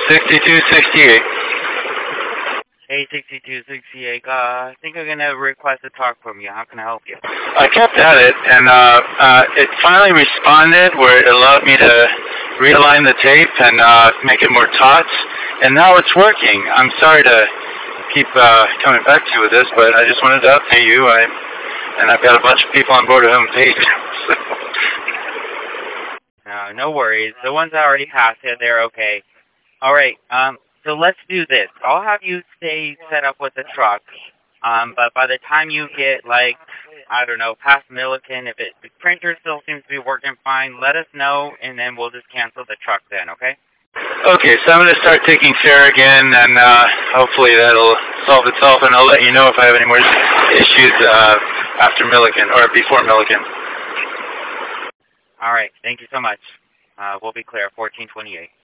6268. Hey, 6268. I think I'm gonna request a talk from you. How can I help you? I kept at it, and it finally responded where it allowed me to realign the tape and make it more taut, and now it's working. I'm sorry to keep coming back to you with this, but I just wanted to update you. And I've got a bunch of people on board who haven't paid. No, no worries. The ones that already passed it, they're okay. All right. So let's do this. I'll have you stay set up with the truck. But by the time you get, like, I don't know, past Milliken, if the printer still seems to be working fine, let us know, and then we'll just cancel the truck then, okay? Okay, so I'm going to start taking fare again, and hopefully that'll solve itself, and I'll let you know if I have any more issues after Milliken, or before Milliken. All right. Thank you so much. We'll be clear, 1428.